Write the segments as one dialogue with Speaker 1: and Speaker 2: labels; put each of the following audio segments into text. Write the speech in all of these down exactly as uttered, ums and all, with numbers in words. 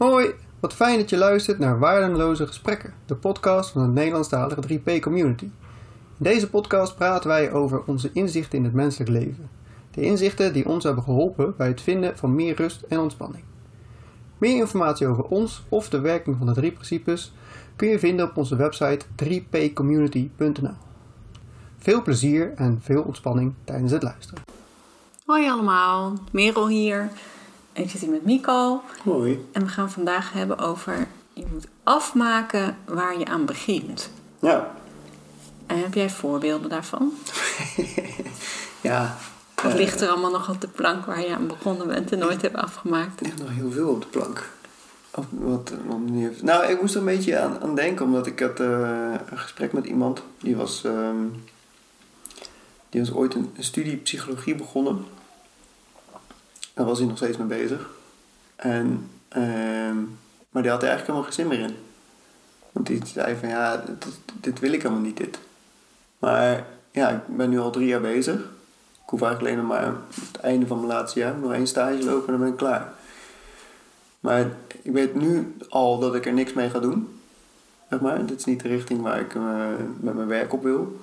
Speaker 1: Hoi, wat fijn dat je luistert naar Waardeloze Gesprekken, de podcast van de Nederlandstalige drie P Community. In deze podcast praten wij over onze inzichten in het menselijk leven. De inzichten die ons hebben geholpen bij het vinden van meer rust en ontspanning. Meer informatie over ons of de werking van de drie principes kun je vinden op onze website drie p community punt n l. Veel plezier en veel ontspanning tijdens het luisteren.
Speaker 2: Hoi allemaal, Merel hier. Ik zit hier met Mico.
Speaker 1: Hoi.
Speaker 2: En we gaan vandaag hebben over, je moet afmaken waar je aan begint.
Speaker 1: Ja.
Speaker 2: En heb jij voorbeelden daarvan?
Speaker 1: ja.
Speaker 2: Wat
Speaker 1: uh,
Speaker 2: ligt er allemaal nog op de plank waar je aan begonnen bent en nooit hebt afgemaakt?
Speaker 1: Er ligt nog heel veel op de plank. Of, wat, wat heeft... Nou, ik moest er een beetje aan, aan denken, omdat ik had uh, een gesprek met iemand. Die was, um, die was ooit een, een studie psychologie begonnen. Daar was hij nog steeds mee bezig. En, um, maar die had er eigenlijk helemaal geen zin meer in. Want die zei van ja, dit, dit wil ik helemaal niet, dit. Maar ja, ik ben nu al drie jaar bezig. Ik hoef eigenlijk alleen nog maar aan het einde van mijn laatste jaar nog één stage lopen en dan ben ik klaar. Maar ik weet nu al dat ik er niks mee ga doen. Zeg maar. Dit is niet de richting waar ik uh, met mijn werk op wil.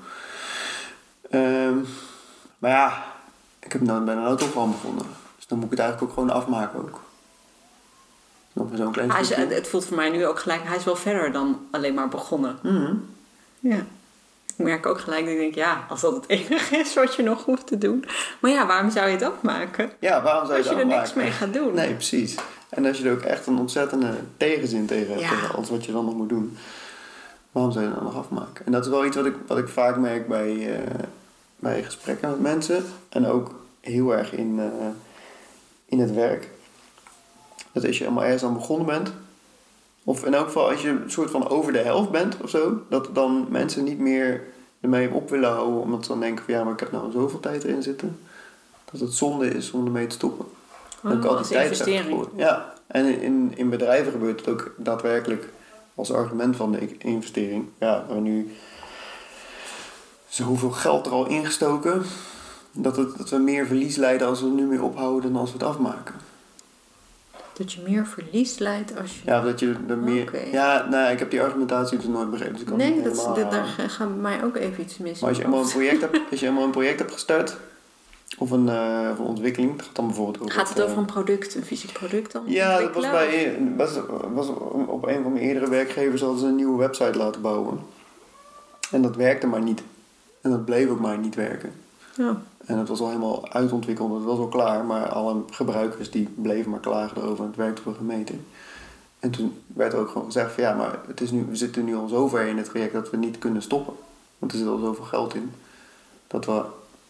Speaker 1: Um, maar ja, ik heb dan, ben er nou toch van begonnen. Dus dan moet ik het eigenlijk ook gewoon afmaken ook. Nog zo'n klein
Speaker 2: Hij is,
Speaker 1: stukje.
Speaker 2: het voelt voor mij nu ook gelijk, hij is wel verder dan alleen maar begonnen.
Speaker 1: Mm-hmm.
Speaker 2: Ja. Ik merk ook gelijk dat ik denk, ja, als dat het enige is wat je nog hoeft te doen. Maar ja, waarom zou je het afmaken?
Speaker 1: Ja, waarom zou je
Speaker 2: Als
Speaker 1: het
Speaker 2: je er
Speaker 1: afmaken?
Speaker 2: niks mee gaat doen.
Speaker 1: Nee, precies. En als je er ook echt een ontzettende tegenzin tegen hebt,
Speaker 2: Ja.
Speaker 1: tegen alles wat je dan nog moet doen. Waarom zou je het dan nog afmaken? En dat is wel iets wat ik, wat ik vaak merk bij, uh, bij gesprekken met mensen. En ook heel erg in, uh, in het werk. Dat als je helemaal ergens aan begonnen bent. Of in elk geval als je een soort van over de helft bent of zo. Dat dan mensen niet meer ermee op willen houden. Omdat ze dan denken van ja, maar ik heb nou zoveel tijd erin zitten. Dat het zonde is om ermee te stoppen.
Speaker 2: Oh,
Speaker 1: ook
Speaker 2: als investering.
Speaker 1: Ja, en in, in bedrijven gebeurt het ook daadwerkelijk als argument van de investering. Ja, we hebben nu zoveel geld er al ingestoken. Dat, het, dat we meer verlies leiden als we er nu mee ophouden dan als we het afmaken.
Speaker 2: Dat je meer verlies leidt als je...
Speaker 1: Ja, dat je er meer...
Speaker 2: Okay.
Speaker 1: Ja, nou, ik heb die argumentatie dus nooit begrepen. Dus ik kan
Speaker 2: nee,
Speaker 1: het
Speaker 2: dat,
Speaker 1: helemaal
Speaker 2: dat, daar
Speaker 1: halen.
Speaker 2: gaat bij mij ook even iets mis.
Speaker 1: Maar als je eenmaal een project hebt, als je eenmaal een project hebt gestart, of een, uh, of een ontwikkeling, dat gaat dan bijvoorbeeld over...
Speaker 2: Gaat het
Speaker 1: uh,
Speaker 2: over een product, een fysiek product dan?
Speaker 1: Ja, dat was bij was, was op een van mijn eerdere werkgevers hadden ze een nieuwe website laten bouwen. En dat werkte maar niet. En dat bleef ook maar niet werken.
Speaker 2: Ja.
Speaker 1: En het was al helemaal uitontwikkeld, het was al klaar, maar alle gebruikers die bleven maar klagen erover en het werkte voor gemeten. En toen werd er ook gewoon gezegd van ja, maar het is nu, we zitten nu al zo ver in het traject dat we niet kunnen stoppen. Want er zit al zoveel geld in. Dat we,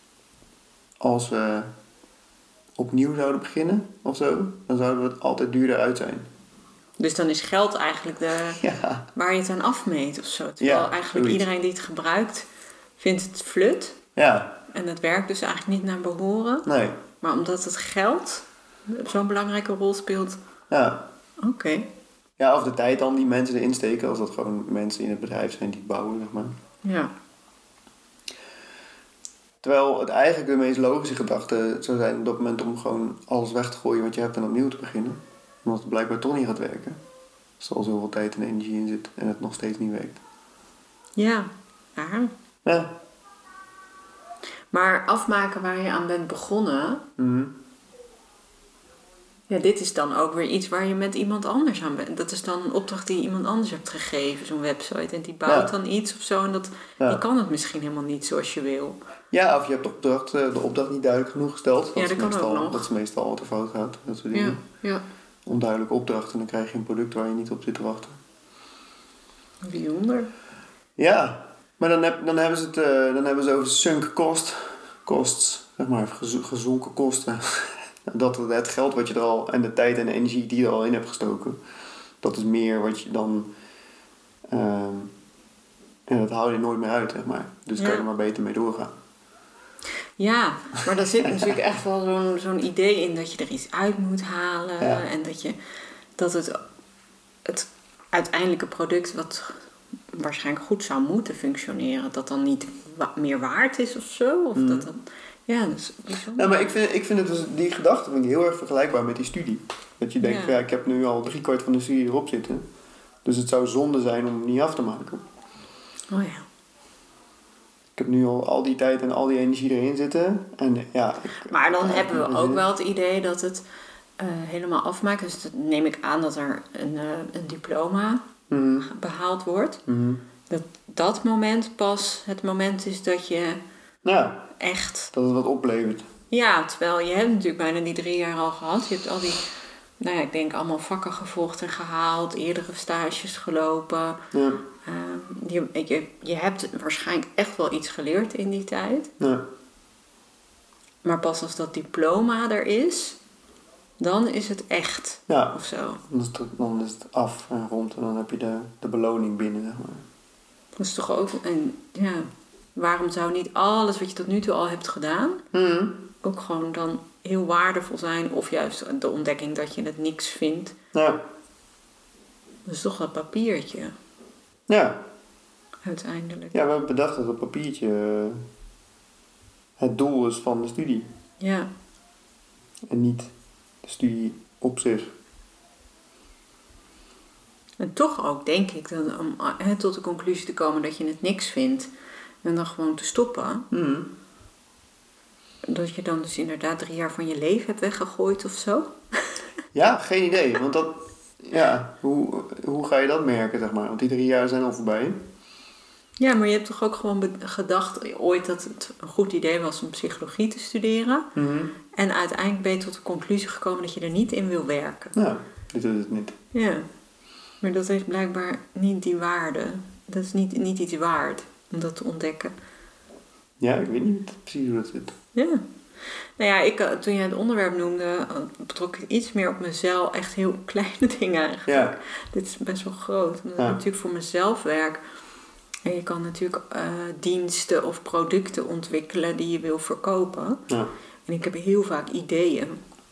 Speaker 1: als we opnieuw zouden beginnen of zo, dan zouden we het altijd duurder uit zijn.
Speaker 2: Dus dan is geld eigenlijk de,
Speaker 1: Ja.
Speaker 2: waar je het aan afmeet of zo. Terwijl
Speaker 1: Ja,
Speaker 2: eigenlijk
Speaker 1: zoiets.
Speaker 2: iedereen die het gebruikt, vindt het flut.
Speaker 1: Ja,
Speaker 2: En het werkt dus eigenlijk niet naar behoren.
Speaker 1: nee.
Speaker 2: Maar omdat het geld zo'n belangrijke rol speelt.
Speaker 1: Ja.
Speaker 2: Oké. Okay.
Speaker 1: Ja, of de tijd dan die mensen erin steken, als dat gewoon mensen in het bedrijf zijn die het bouwen, zeg maar.
Speaker 2: Ja.
Speaker 1: Terwijl het eigenlijk de meest logische gedachte zou zijn op dat moment om gewoon alles weg te gooien wat je hebt en opnieuw te beginnen. Omdat het blijkbaar toch niet gaat werken. Als er al zoveel tijd en energie in zit en het nog steeds niet werkt.
Speaker 2: Ja. Ja.
Speaker 1: Ja.
Speaker 2: Maar afmaken waar je aan bent begonnen.
Speaker 1: Mm-hmm.
Speaker 2: Ja, dit is dan ook weer iets waar je met iemand anders aan bent. Dat is dan een opdracht die je iemand anders hebt gegeven. Zo'n website. En die bouwt
Speaker 1: Ja.
Speaker 2: dan iets of zo. En dat,
Speaker 1: Ja.
Speaker 2: die kan het misschien helemaal niet zoals je wil.
Speaker 1: Ja, of je hebt de opdracht, de opdracht niet duidelijk genoeg gesteld. Dat
Speaker 2: Ja,
Speaker 1: is
Speaker 2: dat kan
Speaker 1: meestal,
Speaker 2: ook nog.
Speaker 1: Dat is meestal wat er fout gaat. Dat soort
Speaker 2: Ja,
Speaker 1: dingen.
Speaker 2: ja.
Speaker 1: Onduidelijke opdrachten en dan krijg je een product waar je niet op zit te wachten.
Speaker 2: Bijzonder.
Speaker 1: Ja, maar dan, heb, dan, hebben ze het, uh, dan hebben ze over sunk cost, costs, zeg maar, gezo- gezonken kosten. Dat het geld wat je er al, en de tijd en de energie die je er al in hebt gestoken, dat is meer wat je dan, uh, en dat haal je nooit meer uit, zeg maar. Dus
Speaker 2: Ja.
Speaker 1: kan je er maar beter mee doorgaan.
Speaker 2: Ja, maar daar zit natuurlijk echt wel zo'n, zo'n idee in dat je er iets uit moet halen.
Speaker 1: Ja.
Speaker 2: En dat, je, dat het, het uiteindelijke product wat waarschijnlijk goed zou moeten functioneren, dat dan niet wa- meer waard is of zo. Of
Speaker 1: Mm.
Speaker 2: dat dan, ja, dat is bijzonder.
Speaker 1: Nou, maar ik vind, ik vind het dus, die gedachte vind ik heel erg vergelijkbaar met die studie. Dat je denkt,
Speaker 2: Ja.
Speaker 1: van, ja, ik heb nu al drie kwart van de studie erop zitten. Dus het zou zonde zijn om hem niet af te maken.
Speaker 2: Oh ja.
Speaker 1: Ik heb nu al al die tijd en al die energie erin zitten. En ja, ik,
Speaker 2: Maar dan
Speaker 1: ja,
Speaker 2: hebben
Speaker 1: ik-
Speaker 2: we ook wel het idee dat het uh, helemaal afmaakt. Dus dat neem ik aan dat er een, uh, een diploma
Speaker 1: Mhm.
Speaker 2: behaald wordt.
Speaker 1: Mhm.
Speaker 2: Dat dat moment pas het moment is dat je
Speaker 1: Ja,
Speaker 2: echt...
Speaker 1: dat het wat oplevert.
Speaker 2: Ja, terwijl je hebt natuurlijk bijna die drie jaar al gehad. Je hebt al die, nou ja, ik denk allemaal vakken gevolgd en gehaald. Eerdere stages gelopen.
Speaker 1: Ja.
Speaker 2: Uh, je, je, je hebt waarschijnlijk echt wel iets geleerd in die tijd.
Speaker 1: Ja.
Speaker 2: Maar pas als dat diploma er is, dan is het echt.
Speaker 1: Ja.
Speaker 2: Of zo.
Speaker 1: Dan is, het, dan is het af en rond en dan heb je de, de beloning binnen, zeg maar.
Speaker 2: Dat is toch ook... En ja, waarom zou niet alles wat je tot nu toe al hebt gedaan...
Speaker 1: Mhm.
Speaker 2: ook gewoon dan heel waardevol zijn? Of juist de ontdekking dat je het niks vindt.
Speaker 1: Ja.
Speaker 2: Dat is toch dat papiertje,
Speaker 1: Ja.
Speaker 2: uiteindelijk.
Speaker 1: Ja, we hebben bedacht dat het papiertje uh, het doel is van de studie.
Speaker 2: Ja.
Speaker 1: En niet de studie op zich.
Speaker 2: En toch ook denk ik dat om he, tot de conclusie te komen dat je het niks vindt en dan gewoon te stoppen,
Speaker 1: Mm.
Speaker 2: dat je dan dus inderdaad drie jaar van je leven hebt weggegooid of zo.
Speaker 1: Ja, geen idee. Want dat, ja, hoe, hoe ga je dat merken, zeg maar? Want die drie jaar zijn al voorbij.
Speaker 2: Ja, maar je hebt toch ook gewoon be- gedacht ooit dat het een goed idee was om psychologie te studeren.
Speaker 1: Mm.
Speaker 2: En uiteindelijk ben je tot de conclusie gekomen dat je er niet in wil werken.
Speaker 1: Ja, dit is het niet.
Speaker 2: Ja, maar dat heeft blijkbaar niet die waarde. Dat is niet, niet iets waard om dat te ontdekken.
Speaker 1: Ja, ik weet niet precies hoe dat zit.
Speaker 2: Ja. Nou ja, ik, toen je het onderwerp noemde, betrok ik iets meer op mezelf. Echt heel kleine dingen eigenlijk.
Speaker 1: Ja.
Speaker 2: Dit is best wel groot. Omdat
Speaker 1: Ja.
Speaker 2: ik natuurlijk voor mezelf werk. En je kan natuurlijk uh, diensten of producten ontwikkelen die je wil verkopen.
Speaker 1: Ja.
Speaker 2: En ik heb heel vaak ideeën.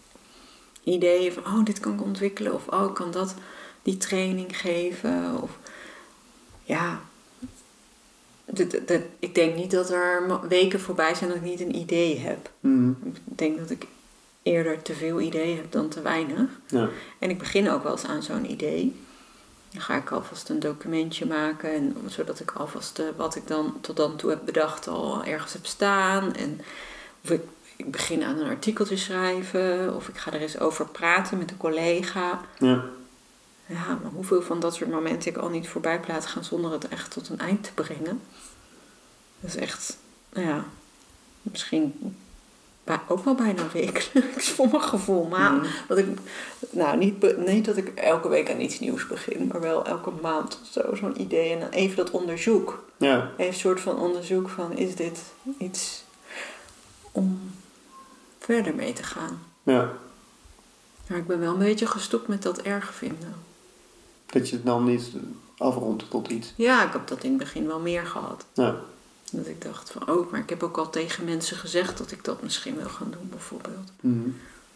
Speaker 2: Ideeën van, oh, dit kan ik ontwikkelen. Of, oh, ik kan dat, die training geven. Of, ja. De, de, de, ik denk niet dat er weken voorbij zijn dat ik niet een idee heb.
Speaker 1: Mm.
Speaker 2: Ik denk dat ik eerder te veel ideeën heb dan te weinig.
Speaker 1: Ja.
Speaker 2: En ik begin ook wel eens aan zo'n idee. Dan ga ik alvast een documentje maken. En, zodat ik alvast uh, wat ik dan tot dan toe heb bedacht al ergens heb staan. En, of ik, ik begin aan een artikeltje schrijven. Of ik ga er eens over praten met een collega.
Speaker 1: Ja.
Speaker 2: Ja, maar hoeveel van dat soort momenten ik al niet voorbij laat gaan zonder het echt tot een eind te brengen. Dat is echt, nou ja, misschien bij, ook wel bijna wekelijks voor mijn gevoel. Maar
Speaker 1: Mm.
Speaker 2: dat ik, nou, niet, niet dat ik elke week aan iets nieuws begin, maar wel elke maand of zo, zo'n idee. En dan even dat onderzoek.
Speaker 1: Ja.
Speaker 2: Even een soort van onderzoek van, is dit iets om verder mee te gaan?
Speaker 1: Ja.
Speaker 2: Maar ik ben wel een beetje gestopt met dat erg vinden.
Speaker 1: Dat je het dan niet afrondt tot iets.
Speaker 2: Ja, ik heb dat in het begin wel meer gehad.
Speaker 1: Ja.
Speaker 2: Dat ik dacht van, oh, maar ik heb ook al tegen mensen gezegd dat ik dat misschien wil gaan doen, bijvoorbeeld.
Speaker 1: Mm.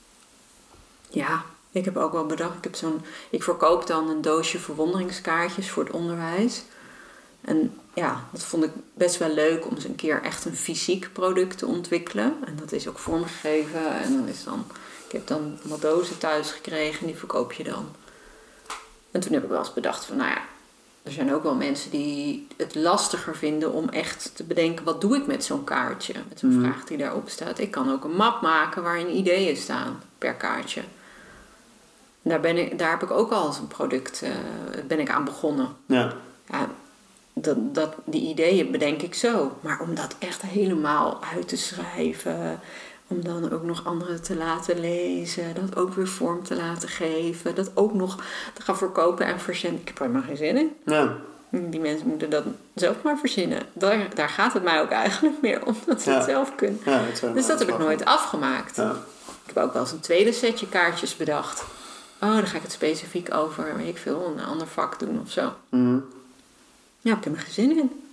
Speaker 2: Ja, ik heb ook wel bedacht, ik heb zo'n, ik verkoop dan een doosje verwonderingskaartjes voor het onderwijs. En ja, dat vond ik best wel leuk om eens een keer echt een fysiek product te ontwikkelen. En dat is ook vormgegeven. En dan is dan, ik heb dan wat dozen thuis gekregen en die verkoop je dan. En toen heb ik wel eens bedacht van, nou ja, er zijn ook wel mensen die het lastiger vinden om echt te bedenken, wat doe ik met zo'n kaartje? Met zo'n
Speaker 1: Mm.
Speaker 2: vraag die daarop staat. Ik kan ook een map maken waarin ideeën staan per kaartje. En daar, ben ik, daar heb ik ook al als een product uh, ben ik aan begonnen.
Speaker 1: Ja.
Speaker 2: Ja, dat, dat, die ideeën bedenk ik zo. Maar om dat echt helemaal uit te schrijven, om dan ook nog anderen te laten lezen, dat ook weer vorm te laten geven, dat ook nog te gaan verkopen en verzenden. Ik heb er helemaal geen zin in.
Speaker 1: Ja.
Speaker 2: Die mensen moeten dat zelf maar verzinnen. Daar, daar gaat het mij ook eigenlijk meer om, dat ze
Speaker 1: Ja.
Speaker 2: het zelf kunnen.
Speaker 1: Ja, het zijn
Speaker 2: Dus dat heb ik
Speaker 1: wel-
Speaker 2: nooit afgemaakt.
Speaker 1: Ja.
Speaker 2: Ik heb ook wel eens een tweede setje kaartjes bedacht. Oh, dan ga ik het specifiek over, weet ik veel, een ander vak doen of zo.
Speaker 1: Mm.
Speaker 2: Ja, ik heb er geen zin in.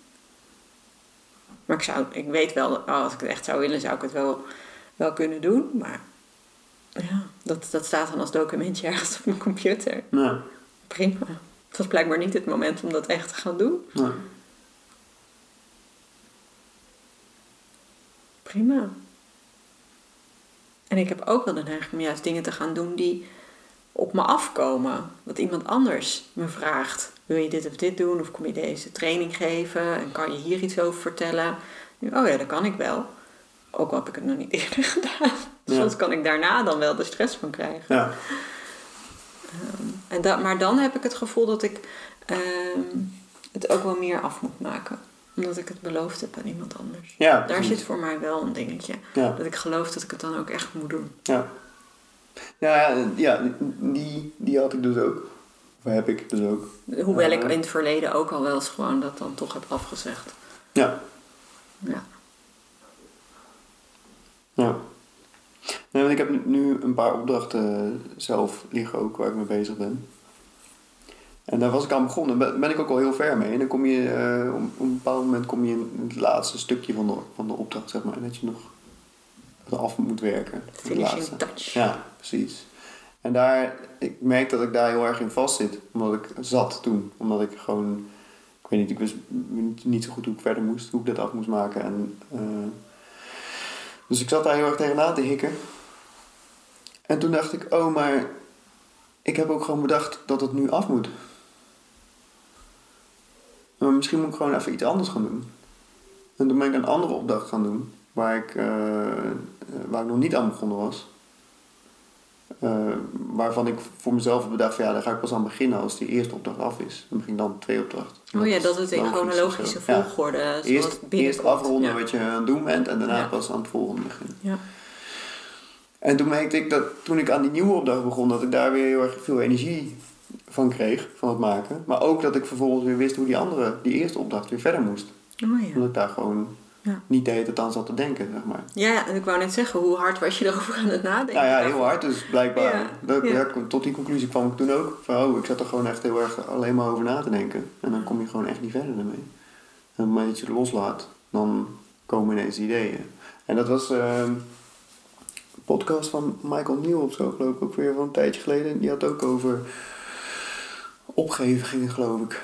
Speaker 2: Maar ik, zou, ik weet wel, oh, als ik het echt zou willen, zou ik het wel, wel kunnen doen. Maar ja, dat, dat staat dan als documentje ergens op mijn computer.
Speaker 1: Ja.
Speaker 2: Prima. Het was blijkbaar niet het moment om dat echt te gaan doen.
Speaker 1: Ja.
Speaker 2: Prima. En ik heb ook wel de neiging om juist dingen te gaan doen die op me afkomen. Dat iemand anders me vraagt, wil je dit of dit doen? Of kom je deze training geven? En kan je hier iets over vertellen? Oh ja, dat kan ik wel. Ook al heb ik het nog niet eerder gedaan. Ja. Soms kan ik daarna dan wel de stress van krijgen. Ja. Um, en da- maar dan heb ik het gevoel dat ik um, het ook wel meer af moet maken. Omdat ik het beloofd heb aan iemand anders. Ja, daar zit voor mij wel een dingetje. Ja. Dat ik geloof dat ik het dan ook echt moet doen.
Speaker 1: Ja, ja, ja die, die had ik dus ook. Of heb ik dus ook.
Speaker 2: Hoewel uh, ik in het verleden ook al wel eens gewoon dat dan toch heb afgezegd.
Speaker 1: Ja.
Speaker 2: Ja.
Speaker 1: Ja. Nee, want ik heb nu een paar opdrachten zelf liggen ook waar ik mee bezig ben. En daar was ik aan begonnen. Daar ben ik ook al heel ver mee. En dan kom je, uh, op, op een bepaald moment kom je in het laatste stukje van de, van de opdracht, zeg maar. En dat je nog af moet werken.
Speaker 2: Finishing touch.
Speaker 1: Ja, precies. En daar, ik merk dat ik daar heel erg in vast zit. Omdat ik zat toen. Omdat ik gewoon, ik weet niet, ik wist niet zo goed hoe ik verder moest. Hoe ik dat af moest maken. En, uh, dus ik zat daar heel erg tegenaan te hikken. En toen dacht ik, oh, maar ik heb ook gewoon bedacht dat het nu af moet. Maar misschien moet ik gewoon even iets anders gaan doen. En toen ben ik een andere opdracht gaan doen. Waar ik, uh, waar ik nog niet aan begonnen was. Uh, waarvan ik voor mezelf heb bedacht van ja, daar ga ik pas aan beginnen als die eerste opdracht af is. Dan begin ik dan twee opdrachten.
Speaker 2: Oh ja, dat het in chronologische volgorde. Ja.
Speaker 1: Eerst, eerst afronden ja. wat je aan het doen bent en daarna ja. pas aan het volgende beginnen.
Speaker 2: Ja.
Speaker 1: En toen merkte ik dat toen ik aan die nieuwe opdracht begon, dat ik daar weer heel erg veel energie van kreeg, van het maken. Maar ook dat ik vervolgens weer wist hoe die andere, die eerste opdracht weer verder moest.
Speaker 2: Oh ja.
Speaker 1: Omdat ik daar gewoon ja. niet de hele tijd aan zat te denken, zeg maar.
Speaker 2: Ja, en ik wou net zeggen, hoe hard was je erover aan het nadenken?
Speaker 1: Nou ja, heel hard. Dus blijkbaar,
Speaker 2: ja.
Speaker 1: Dat,
Speaker 2: Ja.
Speaker 1: Ja, tot die conclusie kwam ik toen ook. Van, oh, ik zat er gewoon echt heel erg alleen maar over na te denken. En dan kom je gewoon echt niet verder ermee. En op het moment dat je het loslaat, dan komen ineens ideeën. En dat was uh, een podcast van Michael Neal of zo, geloof ik, ook weer van een tijdje geleden. Die had ook over opgeven ging, geloof ik.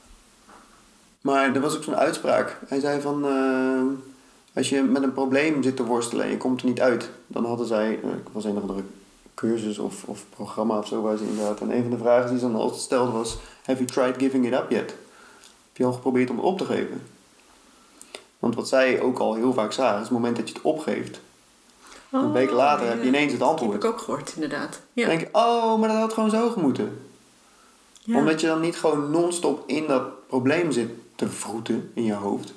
Speaker 1: Maar er was ook zo'n uitspraak. Hij zei van, uh, als je met een probleem zit te worstelen en je komt er niet uit, dan hadden zij, uh, ik was een of andere cursus of, of programma of zo waar ze inderdaad. En een van de vragen die ze dan altijd stelde was, have you tried giving it up yet? Heb je al geprobeerd om het op te geven? Want wat zij ook al heel vaak zagen, is het moment dat je het opgeeft. Oh, een week later ja. heb je ineens het antwoord.
Speaker 2: Dat heb ik ook gehoord, inderdaad. Ja.
Speaker 1: Dan denk je, oh, maar dat had gewoon zo gemoeten. Ja. Omdat je dan niet gewoon non-stop in dat probleem zit te vroeten in je hoofd.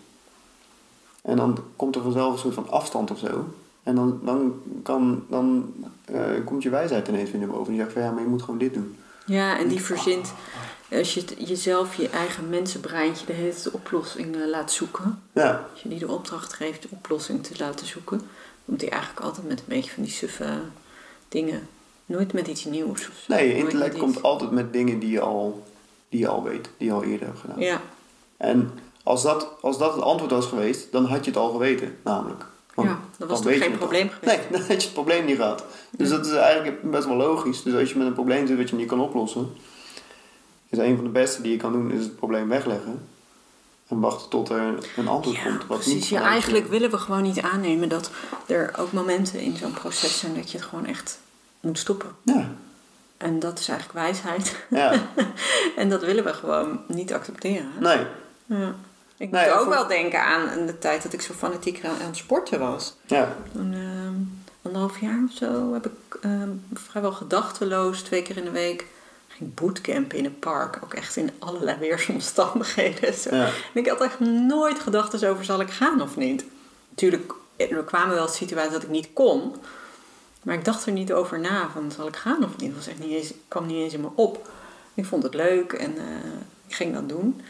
Speaker 1: En dan komt er vanzelf een soort van afstand of zo. En dan, dan, kan, dan uh, komt je wijsheid ineens weer naar boven. En je zegt van ja, maar je moet gewoon dit doen.
Speaker 2: Ja, en die verzint, als je het, jezelf, je eigen mensenbreintje de hele tijd oplossing uh, laat zoeken.
Speaker 1: Ja.
Speaker 2: Als je die de opdracht geeft de oplossing te laten zoeken, komt die eigenlijk altijd met een beetje van die suffe dingen. Nooit met iets nieuws. Of zo.
Speaker 1: Nee, je intellect komt iets... altijd met dingen die je, al, die je al weet, die je al eerder hebt gedaan.
Speaker 2: Ja.
Speaker 1: En als dat, als dat het antwoord was geweest, dan had je het al geweten, namelijk.
Speaker 2: Want ja, dat was toch geen probleem
Speaker 1: al.
Speaker 2: geweest?
Speaker 1: Nee, dan had je het probleem niet gehad. Dus ja. dat is eigenlijk best wel logisch. Dus als je met een probleem zit wat je niet kan oplossen, is een van de beste die je kan doen, is het probleem wegleggen. En wachten tot er een antwoord
Speaker 2: ja,
Speaker 1: komt. Wat
Speaker 2: precies.
Speaker 1: niet
Speaker 2: Ja, eigenlijk willen we gewoon niet aannemen dat er ook momenten in zo'n proces zijn dat je het gewoon echt moet stoppen.
Speaker 1: Ja.
Speaker 2: En dat is eigenlijk wijsheid.
Speaker 1: Ja.
Speaker 2: En dat willen we gewoon niet accepteren.
Speaker 1: Nee.
Speaker 2: Ja. Ik
Speaker 1: nee,
Speaker 2: moet ook
Speaker 1: voor...
Speaker 2: wel denken aan de tijd dat ik zo fanatiek aan het sporten was.
Speaker 1: Ja.
Speaker 2: Toen, uh, anderhalf jaar of zo, heb ik uh, vrijwel gedachteloos twee keer in de week ging bootcampen in een park. Ook echt in allerlei weersomstandigheden. Zo. Ja. En ik had echt nooit gedacht dus over, zal ik gaan of niet? Natuurlijk, er kwamen wel situaties dat ik niet kon. Maar ik dacht er niet over na, van zal ik gaan of niet? Het was echt niet eens, kwam niet eens in me op. Ik vond het leuk en uh, ik ging dat doen.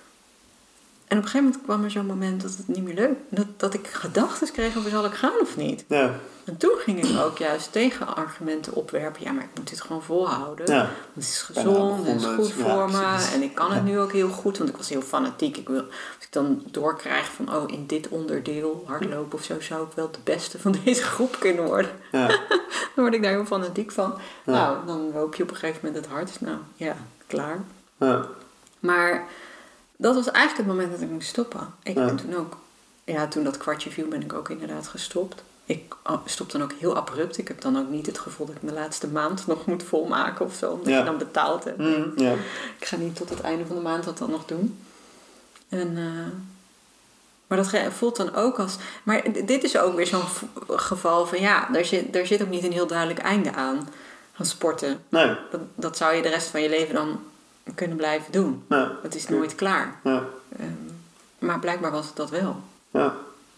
Speaker 2: En op een gegeven moment kwam er zo'n moment dat het niet meer leuk dat dat ik gedachten kreeg over zal ik gaan of niet.
Speaker 1: Ja.
Speaker 2: En toen ging ik ook juist tegenargumenten opwerpen. Ja, maar ik moet dit gewoon volhouden.
Speaker 1: Ja.
Speaker 2: Het is gezond, het is goed voor ja, me.
Speaker 1: Precies.
Speaker 2: En ik kan het
Speaker 1: ja.
Speaker 2: nu ook heel goed, want ik was heel fanatiek. Ik wil, als ik dan doorkrijg van, oh, in dit onderdeel, hardlopen of zo, zou ik wel de beste van deze groep kunnen worden. Ja. Dan word ik daar heel fanatiek van. Ja. Nou, dan loop je op een gegeven moment het hardst. Nou, ja, klaar.
Speaker 1: Ja.
Speaker 2: Maar dat was eigenlijk het moment dat ik moest stoppen. Ik
Speaker 1: ja.
Speaker 2: ben toen ook, ja, toen dat kwartje viel ben ik ook inderdaad gestopt. ik stop dan ook heel abrupt. Ik heb dan ook niet het gevoel dat ik de laatste maand nog moet volmaken of zo. Omdat
Speaker 1: Ja.
Speaker 2: je dan betaald hebt.
Speaker 1: Mm, ja.
Speaker 2: Ik ga niet tot het einde van de maand dat dan nog doen. En, uh, maar dat voelt dan ook als... Maar dit is ook weer zo'n geval van... Ja, daar zit, daar zit ook niet een heel duidelijk einde aan. Van sporten.
Speaker 1: Nee.
Speaker 2: Dat, dat zou je de rest van je leven dan kunnen blijven doen.
Speaker 1: Ja.
Speaker 2: Het is nooit klaar.
Speaker 1: Ja.
Speaker 2: Um, maar blijkbaar was het dat wel.
Speaker 1: Ja.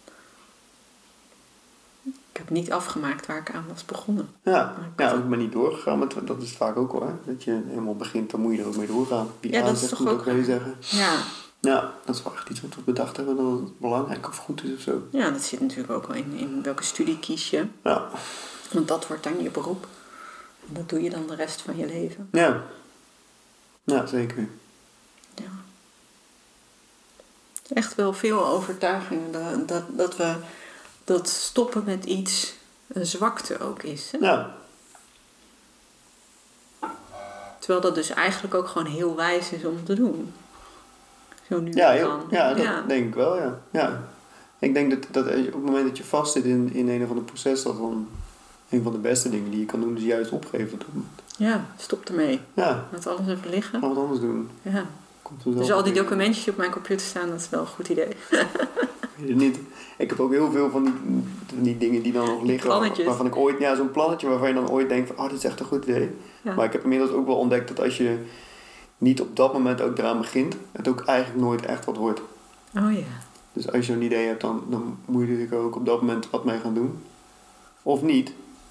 Speaker 2: Ik heb niet afgemaakt waar ik aan was begonnen.
Speaker 1: Ja, ja, ik ben niet doorgegaan. Maar dat is het vaak ook hoor. Dat je helemaal begint, dan moet je er ook mee doorgaan. Die
Speaker 2: ja,
Speaker 1: aanzegt
Speaker 2: dat is
Speaker 1: moet
Speaker 2: toch
Speaker 1: ook
Speaker 2: ook
Speaker 1: mee zeggen.
Speaker 2: Ja.
Speaker 1: Ja, dat is wel echt iets wat we bedacht hebben. Dat het belangrijk of goed is of zo.
Speaker 2: Ja, dat zit natuurlijk ook wel in, in welke studie kies je.
Speaker 1: Ja.
Speaker 2: Want dat wordt dan je beroep. En dat doe je dan de rest van je leven.
Speaker 1: Ja. Ja, zeker.
Speaker 2: Ja. Echt wel veel overtuigingen dat, dat, dat we dat stoppen met iets een zwakte ook is. Hè?
Speaker 1: Ja.
Speaker 2: Terwijl dat dus eigenlijk ook gewoon heel wijs is om te doen. Zo nu
Speaker 1: Ja,
Speaker 2: en
Speaker 1: heel,
Speaker 2: dan.
Speaker 1: ja, dat
Speaker 2: Ja.
Speaker 1: denk ik wel, ja. ja. Ik denk dat, dat op het moment dat je vast zit in, in een of ander proces, dat dan een van de beste dingen die je kan doen, is juist opgeven doen.
Speaker 2: Ja, stop ermee.
Speaker 1: Ja.
Speaker 2: Laat alles even liggen.
Speaker 1: Ga wat anders doen.
Speaker 2: Ja.
Speaker 1: Komt er
Speaker 2: Dus
Speaker 1: zelf
Speaker 2: al die
Speaker 1: weer.
Speaker 2: documentjes op mijn computer staan, dat is wel een goed idee.
Speaker 1: Ik weet het niet. Ik heb ook heel veel van die, van die dingen die dan nog liggen.
Speaker 2: Plannetjes.
Speaker 1: Waarvan ik ooit, ja, zo'n plannetje waarvan je dan ooit denkt van, oh, dit is echt een goed idee.
Speaker 2: Ja.
Speaker 1: Maar ik heb inmiddels ook wel ontdekt dat als je niet op dat moment ook eraan begint, het ook eigenlijk nooit echt wat wordt.
Speaker 2: Oh ja.
Speaker 1: Dus als je zo'n idee hebt, dan, dan moet je er ook op dat moment wat mee gaan doen. Of niet.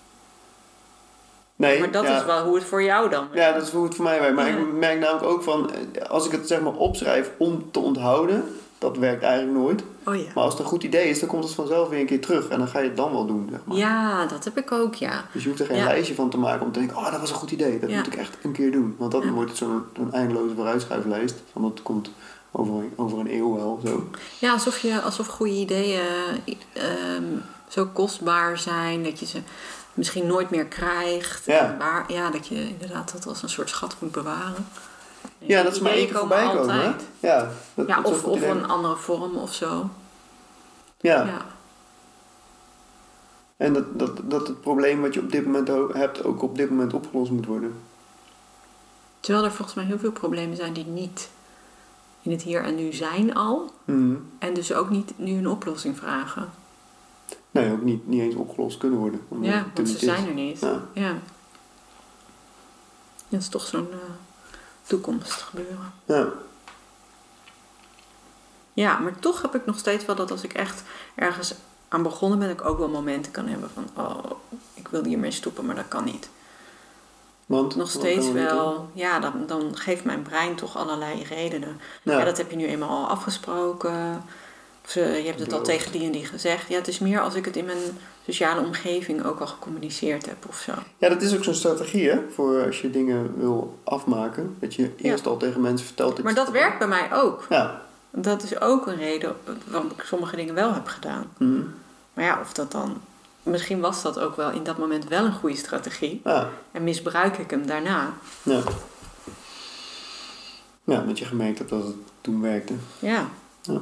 Speaker 1: Nee.
Speaker 2: Maar dat
Speaker 1: ja.
Speaker 2: is wel hoe het voor jou dan werkt.
Speaker 1: Ja, dat is hoe het voor mij werkt. Maar
Speaker 2: Ja.
Speaker 1: ik merk namelijk ook van, als ik het zeg maar opschrijf om te onthouden, dat werkt eigenlijk nooit.
Speaker 2: Oh ja.
Speaker 1: Maar als het een goed idee is, dan komt het vanzelf weer een keer terug. En dan ga je het dan wel doen, zeg maar.
Speaker 2: Ja, dat heb ik ook, ja.
Speaker 1: Dus je hoeft er geen
Speaker 2: Ja.
Speaker 1: lijstje van te maken om te denken, oh, dat was een goed idee. Dat
Speaker 2: Ja.
Speaker 1: moet ik echt een keer doen. Want dan
Speaker 2: Ja.
Speaker 1: wordt het zo'n zo'n eindeloze vooruitschuiflijst. Van dat komt over, een- over een eeuw wel, zo.
Speaker 2: Ja, alsof, je, alsof goede ideeën um, zo kostbaar zijn dat je ze misschien nooit meer krijgt.
Speaker 1: Ja.
Speaker 2: En waar, ja, dat je inderdaad dat als een soort schat moet bewaren.
Speaker 1: Ja, dat is maar één keer voorbij komen, hè? Ja, dat,
Speaker 2: Ja,
Speaker 1: dat is
Speaker 2: of,
Speaker 1: een goed
Speaker 2: of
Speaker 1: idee.
Speaker 2: een andere vorm of zo.
Speaker 1: Ja.
Speaker 2: Ja.
Speaker 1: En dat, dat, dat het probleem wat je op dit moment ook hebt, ook op dit moment opgelost moet worden.
Speaker 2: Terwijl er volgens mij heel veel problemen zijn die niet in het hier en nu zijn al.
Speaker 1: Mhm.
Speaker 2: En dus ook niet nu een oplossing vragen.
Speaker 1: Nee, ook niet, niet eens opgelost kunnen worden. omdat
Speaker 2: Ja,
Speaker 1: het er
Speaker 2: want ze
Speaker 1: niet is.
Speaker 2: zijn er niet.
Speaker 1: Ja.
Speaker 2: Ja. Dat is toch zo'n uh, toekomst gebeuren.
Speaker 1: Ja.
Speaker 2: Ja, maar toch heb ik nog steeds wel dat als ik echt ergens aan begonnen ben, ik ook wel momenten kan hebben van, oh, ik wil hiermee stoppen, maar dat kan niet.
Speaker 1: Want?
Speaker 2: Nog
Speaker 1: Wat
Speaker 2: steeds
Speaker 1: kan er niet doen?
Speaker 2: wel, ja, dan, dan geeft mijn brein toch allerlei redenen.
Speaker 1: Ja.
Speaker 2: Ja, dat heb je nu eenmaal al afgesproken. Of uh, je hebt het al
Speaker 1: Beloofd.
Speaker 2: tegen die en die gezegd. Ja, het is meer als ik het in mijn sociale omgeving ook al gecommuniceerd heb of zo.
Speaker 1: Ja, dat is ook zo'n strategie, hè? Voor als je dingen wil afmaken. Dat je eerst
Speaker 2: Ja.
Speaker 1: al tegen mensen vertelt... Dat
Speaker 2: Maar
Speaker 1: je
Speaker 2: dat
Speaker 1: het
Speaker 2: werkt bij mij ook.
Speaker 1: Ja.
Speaker 2: Dat is ook een reden waarom ik sommige dingen wel heb gedaan.
Speaker 1: Mhm.
Speaker 2: Maar ja, of dat dan... Misschien was dat ook wel in dat moment wel een goede strategie.
Speaker 1: Ja.
Speaker 2: En misbruik ik hem daarna.
Speaker 1: Ja. Ja, dat je gemerkt hebt dat het toen werkte.
Speaker 2: Ja.
Speaker 1: Ja.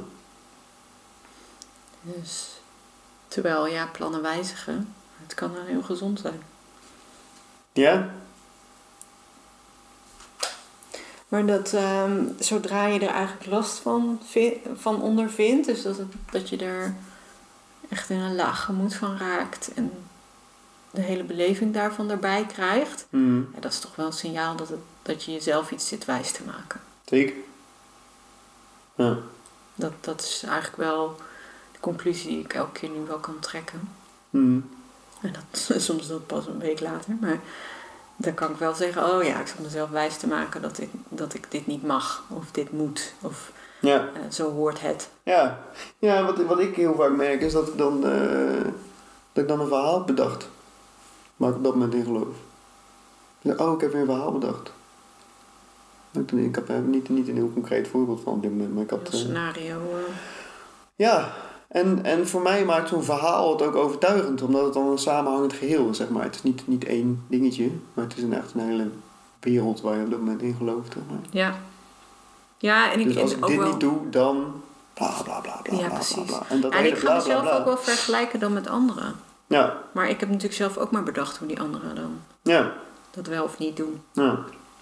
Speaker 2: Dus... Terwijl, ja, plannen wijzigen. Het kan dan heel gezond zijn.
Speaker 1: Ja?
Speaker 2: Maar dat um, zodra je er eigenlijk last van, vi- van ondervindt, dus dat, het, dat je er echt in een laag gemoed van raakt en de hele beleving daarvan erbij krijgt,
Speaker 1: Mhm.
Speaker 2: ja, dat is toch wel een signaal dat, het, dat je jezelf iets zit wijs te maken.
Speaker 1: Zeker. Ja.
Speaker 2: Dat, dat is eigenlijk wel de conclusie die ik elke keer nu wel kan trekken.
Speaker 1: Mhm.
Speaker 2: En dat, soms dat pas een week later, maar dan kan ik wel zeggen, oh ja, ik zat mezelf wijs te maken dat, dit, dat ik dit niet mag, of dit moet, of
Speaker 1: Ja.
Speaker 2: uh, zo hoort het.
Speaker 1: Ja, ja wat, wat ik heel vaak merk is dat ik dan, uh, dat ik dan een verhaal heb bedacht. Waar ik op dat moment in geloof. Ik zeg, oh, ik heb weer een verhaal bedacht. Ik, ik heb niet, niet een heel concreet voorbeeld van op dit moment, maar ik had...
Speaker 2: Een scenario. Uh...
Speaker 1: Ja, en, en voor mij maakt zo'n verhaal het ook overtuigend, omdat het dan een samenhangend geheel is, zeg maar. Het is niet, niet één dingetje, maar het is een echt een hele wereld waar je op dat moment in gelooft. Zeg maar.
Speaker 2: Ja. Ja, en ik,
Speaker 1: dus als
Speaker 2: en
Speaker 1: ik
Speaker 2: ook
Speaker 1: dit
Speaker 2: wel...
Speaker 1: niet doe, dan bla bla bla bla
Speaker 2: ja,
Speaker 1: bla
Speaker 2: precies.
Speaker 1: bla bla. En, dat
Speaker 2: en
Speaker 1: hele
Speaker 2: ik ga
Speaker 1: bla,
Speaker 2: mezelf
Speaker 1: bla, bla.
Speaker 2: ook wel vergelijken dan met anderen.
Speaker 1: Ja.
Speaker 2: Maar ik heb natuurlijk zelf ook maar bedacht hoe die anderen dan
Speaker 1: Ja.
Speaker 2: dat wel of niet doen.
Speaker 1: Ja.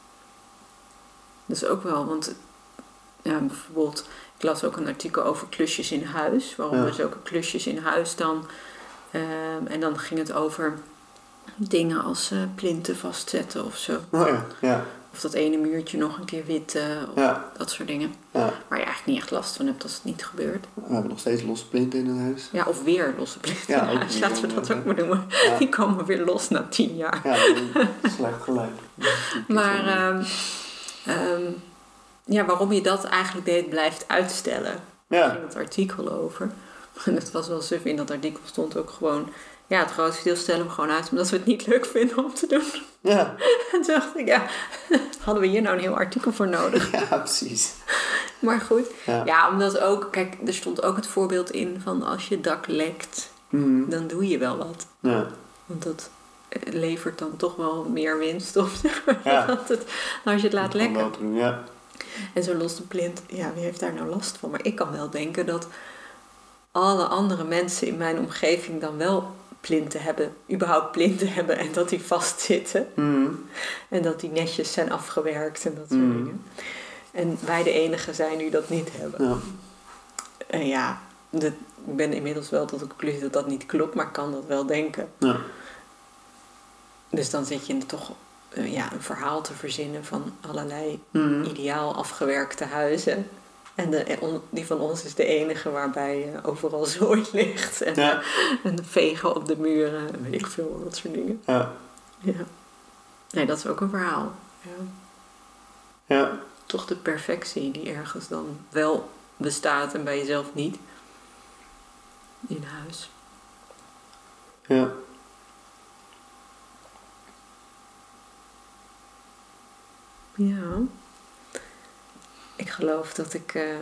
Speaker 2: Dat is ook wel, want ja, bijvoorbeeld, ik las ook een artikel over klusjes in huis. Waarom
Speaker 1: Ja.
Speaker 2: er zulke klusjes in huis dan. Um, en dan ging het over dingen als uh, plinten vastzetten of zo.
Speaker 1: Oh ja, ja.
Speaker 2: Of dat ene muurtje nog een keer witten, of
Speaker 1: Ja.
Speaker 2: dat soort dingen.
Speaker 1: Ja.
Speaker 2: Waar je eigenlijk niet echt last van hebt als het niet gebeurt.
Speaker 1: We hebben nog steeds losse plinten in het huis.
Speaker 2: Ja, of weer losse plinten
Speaker 1: Ja,
Speaker 2: in
Speaker 1: ook
Speaker 2: huis.
Speaker 1: weer,
Speaker 2: Laten we dat
Speaker 1: ja.
Speaker 2: ook maar noemen.
Speaker 1: Ja.
Speaker 2: Die komen weer los na tien jaar.
Speaker 1: Ja, slecht gelijk.
Speaker 2: Maar um, um, ja, waarom je dat eigenlijk deed, blijft uitstellen. Daar
Speaker 1: Ja.
Speaker 2: ging het artikel over. En het was wel suf. In dat artikel stond ook gewoon... Ja, het grootste deel stellen we gewoon uit omdat we het niet leuk vinden om te doen.
Speaker 1: Ja.
Speaker 2: En toen dacht ik, ja, hadden we hier nou een heel artikel voor nodig?
Speaker 1: Ja, precies.
Speaker 2: Maar goed.
Speaker 1: Ja.
Speaker 2: Ja, omdat ook... Kijk, er stond ook het voorbeeld in van als je dak lekt,
Speaker 1: Mm.
Speaker 2: dan doe je wel wat.
Speaker 1: Ja.
Speaker 2: Want dat levert dan toch wel meer winst op, zeg maar.
Speaker 1: Ja.
Speaker 2: Dat het, als je het laat
Speaker 1: Dat kan
Speaker 2: lekken.
Speaker 1: wel te doen, ja.
Speaker 2: En zo'n losse plint, ja, wie heeft daar nou last van? Maar ik kan wel denken dat alle andere mensen in mijn omgeving dan wel plinten hebben, überhaupt plinten hebben en dat die vastzitten.
Speaker 1: Mm.
Speaker 2: En dat die netjes zijn afgewerkt en dat soort
Speaker 1: Mm.
Speaker 2: dingen. En wij de enige zijn die dat niet hebben.
Speaker 1: Ja.
Speaker 2: En ja, de, ik ben inmiddels wel tot de conclusie dat dat niet klopt, maar ik kan dat wel denken.
Speaker 1: Ja.
Speaker 2: Dus dan zit je toch uh, ja, een verhaal te verzinnen van allerlei
Speaker 1: Mm.
Speaker 2: ideaal afgewerkte huizen. En de, die van ons is de enige waarbij uh, overal zooi ligt. En,
Speaker 1: Ja.
Speaker 2: en de vegen op de muren en weet ik veel, dat soort dingen.
Speaker 1: Ja.
Speaker 2: Ja. Nee, dat is ook een verhaal. Ja.
Speaker 1: Ja.
Speaker 2: Toch de perfectie die ergens dan wel bestaat en bij jezelf niet. In huis.
Speaker 1: Ja.
Speaker 2: Ja. Ik geloof dat ik uh,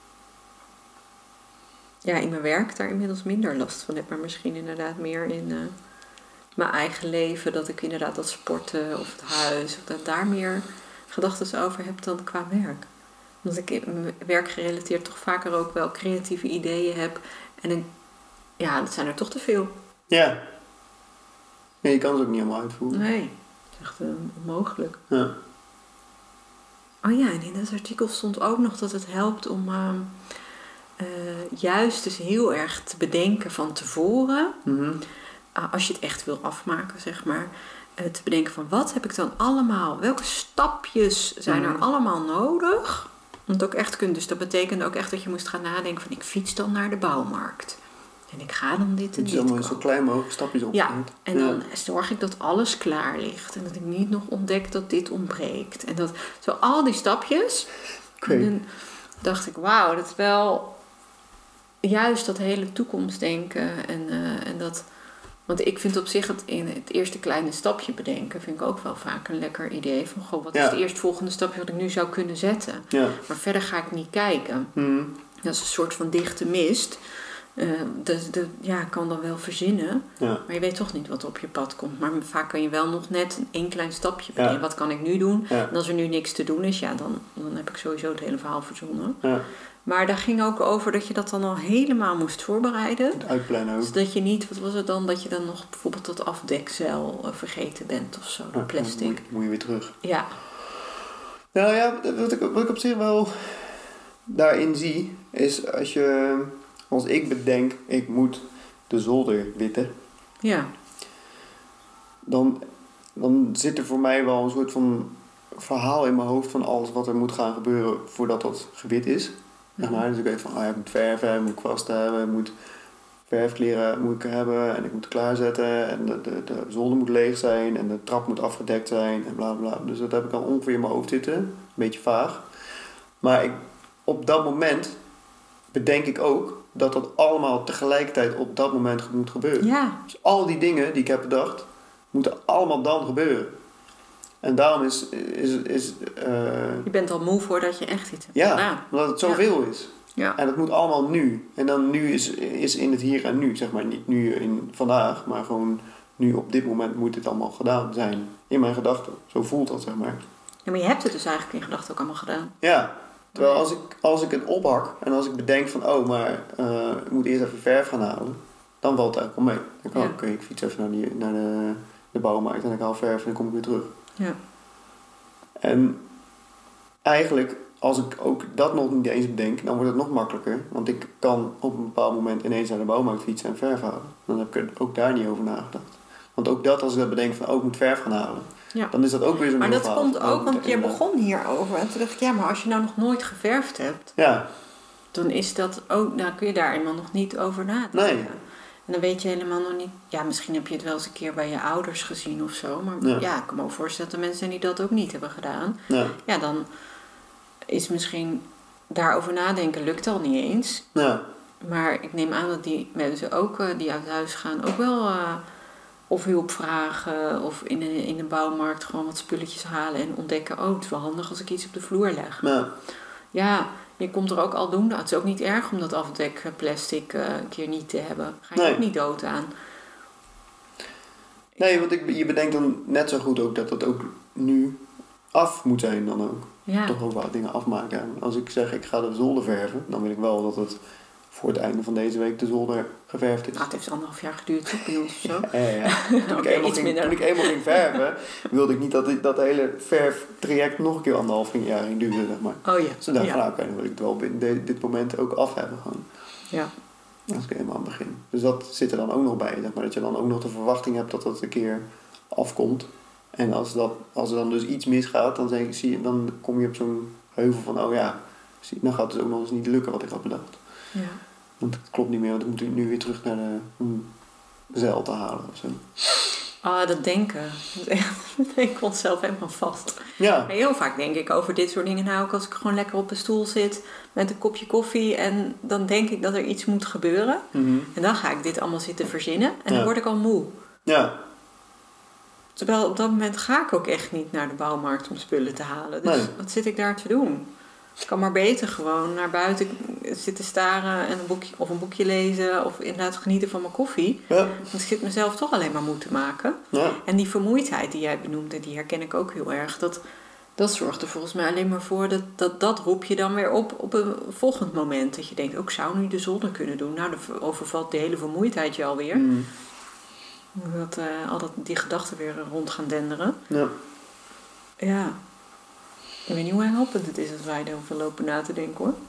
Speaker 2: ja, in mijn werk daar inmiddels minder last van heb. Maar misschien inderdaad meer in uh, mijn eigen leven. Dat ik inderdaad dat sporten of het huis. Of dat daar meer gedachten over heb dan qua werk. Omdat ik in mijn werk gerelateerd toch vaker ook wel creatieve ideeën heb. En een, ja, dat zijn er toch te veel.
Speaker 1: Ja. Nee, je kan ze ook niet allemaal uitvoeren.
Speaker 2: Nee, dat is echt uh, onmogelijk.
Speaker 1: Ja.
Speaker 2: Oh ja, en in dat artikel stond ook nog dat het helpt om uh, uh, juist dus heel erg te bedenken van tevoren.
Speaker 1: Mm-hmm.
Speaker 2: Uh, als je het echt wil afmaken, zeg maar. Uh, te bedenken van wat heb ik dan allemaal, welke stapjes zijn
Speaker 1: Mm-hmm.
Speaker 2: er allemaal nodig. Om het ook echt te kunnen. Dus dat betekende ook echt dat je moest gaan nadenken van ik fiets dan naar de bouwmarkt. En ik ga dan dit en
Speaker 1: Dat
Speaker 2: dit
Speaker 1: je allemaal
Speaker 2: kopen.
Speaker 1: zo klein mogelijk stapjes op.
Speaker 2: Ja, en dan
Speaker 1: Ja.
Speaker 2: zorg ik dat alles klaar ligt. En dat ik niet nog ontdek dat dit ontbreekt. En dat, zo al die stapjes.
Speaker 1: Oké.
Speaker 2: En dan dacht ik, wauw, dat is wel juist dat hele toekomstdenken. En, uh, en dat, want ik vind op zich het, in het eerste kleine stapje bedenken, vind ik ook wel vaak een lekker idee. Van, goh, wat
Speaker 1: Ja.
Speaker 2: is het eerstvolgende stapje wat ik nu zou kunnen zetten?
Speaker 1: Ja.
Speaker 2: Maar verder ga ik niet kijken.
Speaker 1: Mm.
Speaker 2: Dat is een soort van dichte mist. Uh, dus de, ja, ik kan dan wel verzinnen.
Speaker 1: Ja.
Speaker 2: Maar je weet toch niet wat er op je pad komt. Maar vaak kan je wel nog net een één klein stapje bedenken.
Speaker 1: Ja.
Speaker 2: Wat kan ik nu doen?
Speaker 1: Ja.
Speaker 2: En als er nu niks te doen is, ja, dan, dan heb ik sowieso het hele verhaal verzonnen.
Speaker 1: Ja.
Speaker 2: Maar daar ging ook over dat je dat dan al helemaal moest voorbereiden.
Speaker 1: Het uitplannen ook.
Speaker 2: Zodat je niet, wat was het dan, dat je dan nog bijvoorbeeld dat afdekzeil uh, vergeten bent of zo,
Speaker 1: Ja,
Speaker 2: dat plastic.
Speaker 1: dan moet, je- moet je weer terug.
Speaker 2: Ja,
Speaker 1: Nou ja, wat ik, wat ik op zich wel daarin zie, is als je, als ik bedenk, ik moet de zolder witten,
Speaker 2: ja,
Speaker 1: dan, dan zit er voor mij wel een soort van verhaal in mijn hoofd van alles wat er moet gaan gebeuren voordat dat gewit is. Zeg maar. Dus ik weet van, ah, ja, ik moet verven, moet ik kwast hebben, ik moet verfkleren moet ik hebben en ik moet het klaarzetten en de, de, de zolder moet leeg zijn en de trap moet afgedekt zijn en bla bla. Dus dat heb ik al ongeveer in mijn hoofd zitten, een beetje vaag. Maar ik, op dat moment bedenk ik ook dat dat allemaal tegelijkertijd op dat moment moet gebeuren.
Speaker 2: ja,
Speaker 1: Dus al die dingen die ik heb bedacht, moeten allemaal dan gebeuren. En daarom is... is, is uh,
Speaker 2: je bent al moe voordat je echt iets hebt
Speaker 1: ja,
Speaker 2: gedaan.
Speaker 1: omdat het zoveel is.
Speaker 2: Ja.
Speaker 1: En dat moet allemaal nu. En dan nu is, is in het hier en nu, zeg maar. Niet nu in vandaag, maar gewoon nu op dit moment moet dit allemaal gedaan zijn. In mijn gedachten. Zo voelt dat, zeg maar.
Speaker 2: Ja, maar je hebt het dus eigenlijk in gedachten ook allemaal gedaan.
Speaker 1: Ja. Terwijl als ik, als ik het ophak en als ik bedenk van... Oh, maar uh, ik moet eerst even verf gaan halen. dan valt het eigenlijk wel mee. Dan kan
Speaker 2: Ja.
Speaker 1: oké, ik fiets even naar, die, naar de, de bouwmarkt en ik haal verf en dan kom ik weer terug.
Speaker 2: Ja.
Speaker 1: En eigenlijk, als ik ook dat nog niet eens bedenk, dan wordt het nog makkelijker. Want ik kan op een bepaald moment ineens naar de bouwmarkt fietsen en verf halen. Dan heb ik er ook daar niet over nagedacht. Want ook dat, als ik dat bedenk van, oh, ik moet verf gaan halen.
Speaker 2: Ja.
Speaker 1: Dan is dat ook weer zo'n
Speaker 2: Maar
Speaker 1: heel
Speaker 2: dat
Speaker 1: verhaal
Speaker 2: komt
Speaker 1: van, oh,
Speaker 2: ook,
Speaker 1: ik moet
Speaker 2: want je
Speaker 1: inderdaad-
Speaker 2: begon hierover. En toen dacht ik, ja, maar als je nou nog nooit geverfd hebt,
Speaker 1: Ja,
Speaker 2: dan is dat ook, nou kun je daar helemaal nog niet over nadenken.
Speaker 1: Nee.
Speaker 2: En dan weet je helemaal nog niet, ja, misschien heb je het wel eens een keer bij je ouders gezien of zo. Maar
Speaker 1: Ja.
Speaker 2: ja, ik kan me ook voorstellen dat er mensen zijn die dat ook niet hebben gedaan.
Speaker 1: ja,
Speaker 2: Ja, dan is misschien daarover nadenken lukt al niet eens.
Speaker 1: ja,
Speaker 2: Maar ik neem aan dat die mensen ook, eh, die uit huis gaan, ook wel eh, of hulp vragen of in de, in de bouwmarkt gewoon wat spulletjes halen en ontdekken, oh, het is wel handig als ik iets op de vloer leg.
Speaker 1: ja,
Speaker 2: Ja, je komt er ook aldoende. Het is ook niet erg om dat afdekplastic uh, een keer niet te hebben. Ga je
Speaker 1: Nee.
Speaker 2: ook niet dood aan.
Speaker 1: Nee, want ik, je bedenkt dan net zo goed ook dat dat ook nu af moet zijn dan ook.
Speaker 2: Ja,
Speaker 1: Toch ook wel dingen afmaken. Als ik zeg ik ga de zolder verven, dan wil ik wel dat het voor het einde van deze week de zolder geverfd is.
Speaker 2: nou, het heeft anderhalf jaar geduurd toch, bij ons of zo.
Speaker 1: Ja, ja. Toen, ik
Speaker 2: Oké,
Speaker 1: eenmaal
Speaker 2: iets
Speaker 1: ging,
Speaker 2: minder.
Speaker 1: toen ik eenmaal ging verven, wilde ik niet dat ik dat hele verftraject nog een keer anderhalf jaar ging duren, zeg maar.
Speaker 2: Oh ja.
Speaker 1: Dus toen dacht ik
Speaker 2: ja.
Speaker 1: van, nou, oké, dan wil ik het wel binnen de- dit moment ook af hebben gewoon.
Speaker 2: Ja.
Speaker 1: Als ik eenmaal aan het begin. Dus dat zit er dan ook nog bij, zeg maar. Dat je dan ook nog de verwachting hebt dat dat een keer afkomt. En als, dat, als er dan dus iets misgaat, dan, zeg, zie je, dan kom je op zo'n heuvel van, oh ja, zie, dan gaat het dus ook nog eens niet lukken wat ik had bedacht.
Speaker 2: Ja.
Speaker 1: Want het klopt niet meer, want ik moet nu weer terug naar de om zeil te halen of zo.
Speaker 2: Ah, dat denken. Dat is echt- dat denken we onszelf helemaal vast.
Speaker 1: Ja,
Speaker 2: Maar heel vaak denk ik over dit soort dingen nou ook als ik gewoon lekker op een stoel zit met een kopje koffie en dan denk ik dat er iets moet gebeuren.
Speaker 1: mhm.
Speaker 2: En dan ga ik dit allemaal zitten verzinnen en
Speaker 1: Ja.
Speaker 2: dan word ik al moe.
Speaker 1: ja,
Speaker 2: Terwijl op dat moment ga ik ook echt niet naar de bouwmarkt om spullen te halen. Dus
Speaker 1: Nee.
Speaker 2: wat zit ik daar te doen? Ik kan maar beter gewoon naar buiten zitten staren en een boekje, of een boekje lezen of inderdaad genieten van mijn koffie.
Speaker 1: ja,
Speaker 2: Want ik zit mezelf toch alleen maar moe te maken.
Speaker 1: ja,
Speaker 2: En die vermoeidheid die jij benoemde, die herken ik ook heel erg. Dat, dat zorgt er volgens mij alleen maar voor dat, dat dat roep je dan weer op op een volgend moment. Dat je denkt, ook zou nu de zolder kunnen doen. Nou, dan overvalt de hele vermoeidheid je alweer.
Speaker 1: mhm.
Speaker 2: Dat uh, al dat, die gedachten weer rond gaan denderen.
Speaker 1: ja.
Speaker 2: Ja. Ik weet niet hoe helpend het is als wij er heel veel lopen na te denken hoor.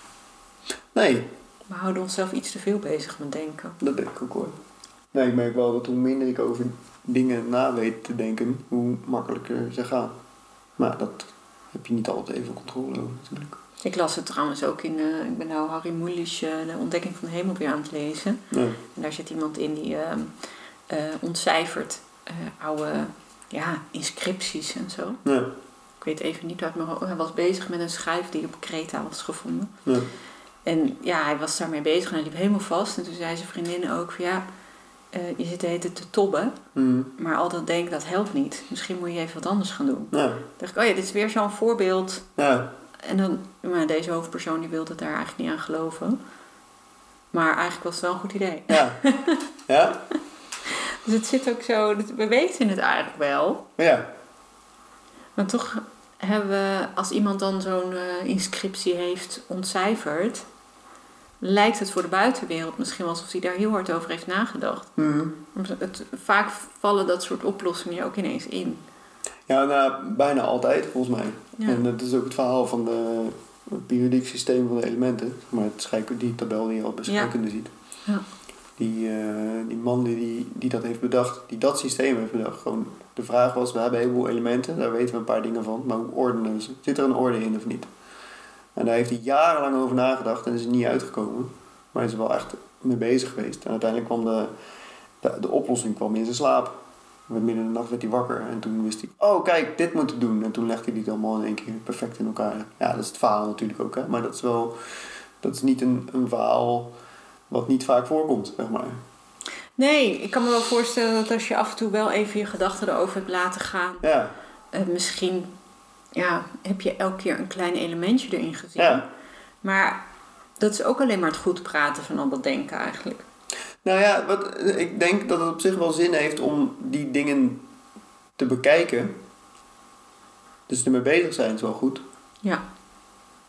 Speaker 1: Nee,
Speaker 2: We houden onszelf iets te veel bezig met denken.
Speaker 1: dat denk ik ook hoor. Nee, ik merk wel dat hoe minder ik over dingen na weet te denken, hoe makkelijker ze gaan. Maar dat heb je niet altijd even controle over natuurlijk.
Speaker 2: Ik las het trouwens ook in, uh, ik ben nou Harry Mulisch, uh, de ontdekking van de hemel weer aan het lezen.
Speaker 1: Ja,
Speaker 2: En daar zit iemand in die uh, uh, ontcijfert uh, oude ja, inscripties en zo.
Speaker 1: ja,
Speaker 2: Ik weet even niet uit mijn hoofd. Hij was bezig met een schijf die op Kreta was gevonden.
Speaker 1: ja,
Speaker 2: En ja, hij was daarmee bezig en hij liep helemaal vast. En toen zei zijn vriendin ook van ja, uh, je zit de hele tijd te tobben.
Speaker 1: mhm.
Speaker 2: Maar altijd denken dat helpt niet. Misschien moet je even wat anders gaan doen.
Speaker 1: ja,
Speaker 2: Toen dacht ik, oh ja, dit is weer zo'n voorbeeld.
Speaker 1: ja,
Speaker 2: En dan, maar deze hoofdpersoon die wilde daar eigenlijk niet aan geloven. Maar eigenlijk was het wel een goed idee.
Speaker 1: ja, ja,
Speaker 2: Dus het zit ook zo, we weten het eigenlijk wel.
Speaker 1: ja,
Speaker 2: Maar toch hebben we, als iemand dan zo'n uh, inscriptie heeft ontcijferd, lijkt het voor de buitenwereld misschien wel alsof hij daar heel hard over heeft nagedacht.
Speaker 1: mhm.
Speaker 2: Het, vaak vallen dat soort oplossingen ook ineens in.
Speaker 1: Ja, nou, bijna altijd volgens mij.
Speaker 2: Ja.
Speaker 1: En dat is ook het verhaal van de het periodiek systeem van de elementen. Zeg maar het scheikunde, die tabel die je al bij scheikunde ziet.
Speaker 2: Ja.
Speaker 1: Die, uh, die man die, die, die dat heeft bedacht, die dat systeem heeft bedacht. Gewoon, de vraag was, we hebben een heleboel elementen, daar weten we een paar dingen van. Maar hoe ordenen ze? Zit er een orde in of niet? En daar heeft hij jarenlang over nagedacht en is er niet uitgekomen. Maar hij is er wel echt mee bezig geweest. En uiteindelijk kwam de, de, de oplossing kwam in zijn slaap. Midden in de nacht werd hij wakker en toen wist hij, oh kijk, dit moet ik doen. En toen legde hij het allemaal in één keer perfect in elkaar. Ja, dat is het verhaal natuurlijk ook, hè. Maar dat is wel, dat is niet een, een verhaal wat niet vaak voorkomt, zeg maar.
Speaker 2: Nee, ik kan me wel voorstellen dat als je af en toe wel even je gedachten erover hebt laten gaan.
Speaker 1: Ja,
Speaker 2: Uh, misschien ja, heb je elke keer een klein elementje erin gezien.
Speaker 1: ja.
Speaker 2: Maar dat is ook alleen maar het goed praten van al dat denken eigenlijk.
Speaker 1: Nou ja, wat, ik denk dat het op zich wel zin heeft om die dingen te bekijken. Dus ermee bezig zijn is wel goed.
Speaker 2: Ja.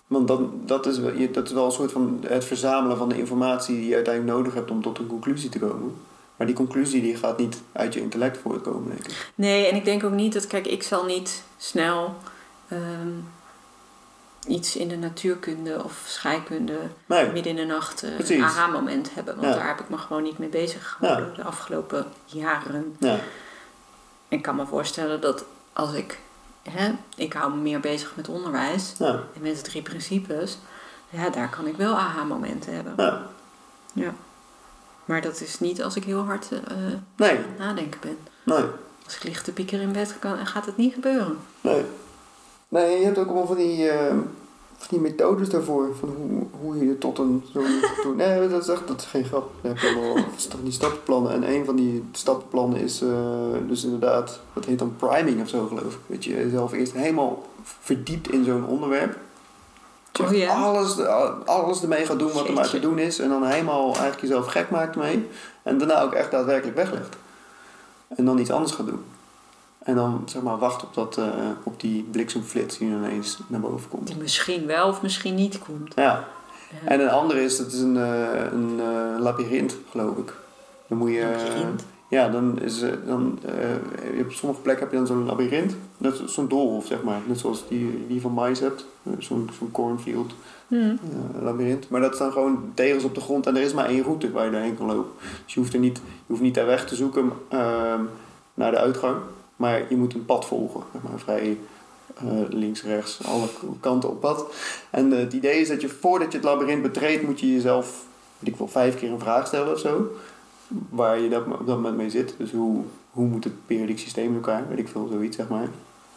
Speaker 1: Want dat, dat, is wel, je- dat is wel een soort van het verzamelen van de informatie die je uiteindelijk nodig hebt om tot een conclusie te komen. Maar die conclusie die gaat niet uit je intellect voortkomen, denk ik.
Speaker 2: Nee, en ik denk ook niet dat... Kijk, ik zal niet snel ehm, iets in de natuurkunde of scheikunde
Speaker 1: Nee,
Speaker 2: midden in de nacht eh,
Speaker 1: precies.
Speaker 2: een aha-moment hebben. Want
Speaker 1: Ja.
Speaker 2: daar heb ik me gewoon niet mee bezig gehouden de afgelopen jaren.
Speaker 1: Ja,
Speaker 2: Ik kan me voorstellen dat als ik... Hè, ik hou me meer bezig met onderwijs
Speaker 1: ja,
Speaker 2: en met de drie principes. Ja, daar kan ik wel aha-momenten hebben.
Speaker 1: ja.
Speaker 2: Ja. Maar dat is niet als ik heel hard eh,
Speaker 1: Nee,
Speaker 2: aan het nadenken ben.
Speaker 1: nee,
Speaker 2: Als ik lig te piekeren in bed, kan, gaat het niet gebeuren.
Speaker 1: nee. Nee, je hebt ook allemaal van die, eh, van die methodes daarvoor. Van hoe, hoe je tot een zo'n... toe- nee, dat is echt dat is geen grap. Je hebt allemaal van die stappenplannen. En een van die stappenplannen is eh, dus inderdaad... Dat heet dan priming of zo, geloof ik. Dat je jezelf eerst helemaal verdiept in zo'n onderwerp. Dat je
Speaker 2: Oh
Speaker 1: echt
Speaker 2: ja?
Speaker 1: alles, alles ermee gaat doen wat er maar te
Speaker 2: Jeetje.
Speaker 1: doen is. En dan helemaal eigenlijk jezelf gek maakt mee. En daarna ook echt daadwerkelijk weglegt. En dan iets anders gaat doen. En dan zeg maar wacht op, dat, uh, op die bliksemflits die ineens naar boven komt.
Speaker 2: Die misschien wel of misschien niet komt.
Speaker 1: Ja.
Speaker 2: Ja.
Speaker 1: En een andere is, dat is een, uh, een uh, labyrint, geloof ik. Dan moet je...
Speaker 2: Labyrint?
Speaker 1: Ja, dan is uh, dan, uh, op sommige plekken heb je dan zo'n labyrint. Dat is zo'n doolhof, zeg maar. Net zoals die, die van mais hebt. Uh, zo'n, zo'n cornfield
Speaker 2: Hmm.
Speaker 1: uh, labyrint. Maar dat is dan gewoon tegels op de grond en er is maar één route waar je doorheen kan lopen. Dus je hoeft, er niet, je hoeft niet daar weg te zoeken uh, naar de uitgang. Maar je moet een pad volgen. Zeg maar, vrij uh, links, rechts, alle kanten op pad. En uh, het idee is dat je voordat je het labyrint betreedt, moet je jezelf, weet ik wel, vijf keer een vraag stellen of zo. Waar je dat, op dat moment mee zit. Dus hoe, hoe moet het periodiek systeem in elkaar? Weet ik veel, zoiets zeg maar.